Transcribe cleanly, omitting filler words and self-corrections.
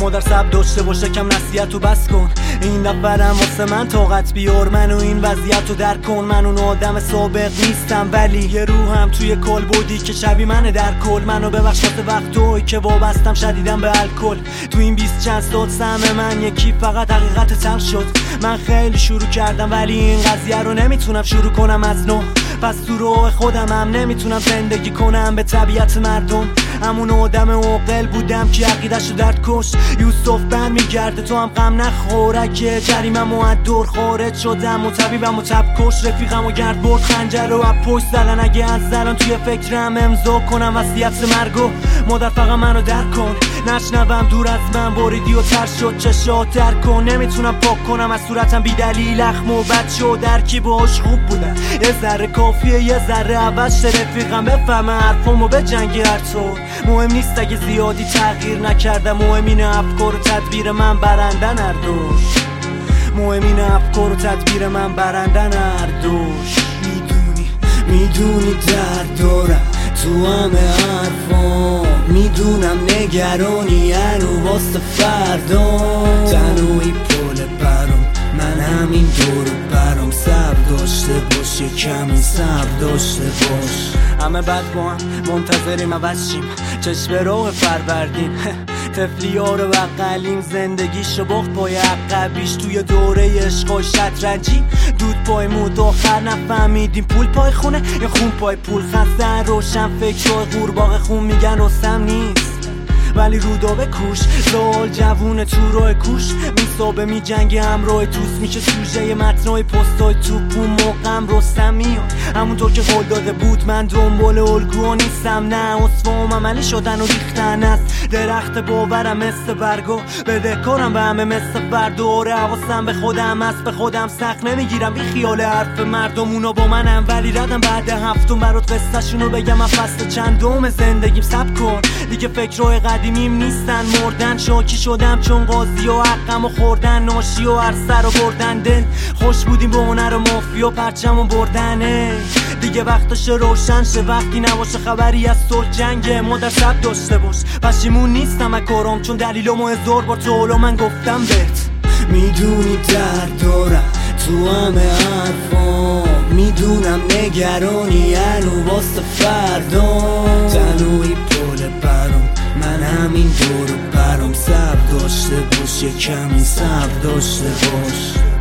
مادر صبر داشته باشه کم نصیحتو بس کن. این نفرم واسه من طاقت بیار منو این وضعیتو درک کن. من اون آدم سابق نیستم ولی یه روحم توی کل بودی که شبیه منه در کل. منو ببخش واسه وقتایی که وابستم شدیدم به الکل. تو این 20 چند سال سهم من یکی فقط حقیقت تلخ شد. من خیلی شروع کردم ولی این قضیه رو نمیتونم شروع کنم از نو. پس تو راه خودم هم نمیتونم زندگی کنم به طبیعت مردم. همون آدم عاقل بودم که عقیده‌شو درد کش. یوسف بند میگرده تو هم غم نخوره که جریمم و دور خارج شدم و طبیبم و تب کش. رفیقم و گرد برد خنجر رو از پشت زدن. اگه از زلان توی فکرم امضا کنم وصیت مرگو مادر فقط منو درک کن. نشنوم دور از من بریدی و تر شد چشات در کن. نمیتونم پاک کنم از صورتم بی دلیل اخم و بد شد. درکی باش خوب بودم یه ذره کافیه یه ذره عوض شه رفیقم بفهمه حرفمو به جنگی هر طور. مهم نیست اگه زیادی تغییر نکردم. مهم اینه افکار و تدبیر من برندن هر دوش. مهم اینه افکار و تدبیر من برندن هر دوش. میدونی درد دارم تو همه حرفام. میدونم نگرانی هنو واسه فردا. تنوی پل برام من همین دور برام. صبر داشته باش یه کمی صبر داشته باش. همه بد با هم منتظریم عوض شیم چشم راه فروردین. طفلی ها رو بقلیم زندگیشو باخت پای عقبیش. توی دوره عشقای شطرنجی دود پای مود آخر نفهمیدیم پول پای خونه یا خون پای پول. خستن روشن فکرهای قورباغه خون میگن رستم نیست ولی رودابه کوش. زال جوونه تو راه کوش میسابه می جنگی همراه توس. میشه سوژه متنای پستای توپون موقعم رستم میاد. همونطور که قول داده بود من دنبال الگوها نیستم. نه اصفام عملی شدن و ریختن است. درخت باورم مثل برگو بدهکارم به همه مثل برداره. حواسم به خودم است به خودم سخت نمیگیرم بی خیال حرف مردم. اونا با منم ولی ردم بعد هفتم برات قصه‌شونو بگم. من فصل چندم زندگیم سب کن دیگه. فکرهای قدیمیم نیستن مردن. شاکی شدم چون قاضی و حقم و خوردن. ناشی و هر سر و بردن. دل خوش بودیم به هنر و مافیا پرچم و بردنه. دیگه وقتش روشن شه وقتی نباشه خبری از صلح جنگه. مادر صبر داشته باش پشیمون نیستم از کارام چون دلیلمو هزار بار تو حالا من گفتم بهت. میدونی درد دارم تو همه حرفام. میدونم نگرانی هنو واسه فردا. تنوی پل برام من همین دور برام. صبر داشته باش یه کمی صبر داشته باش.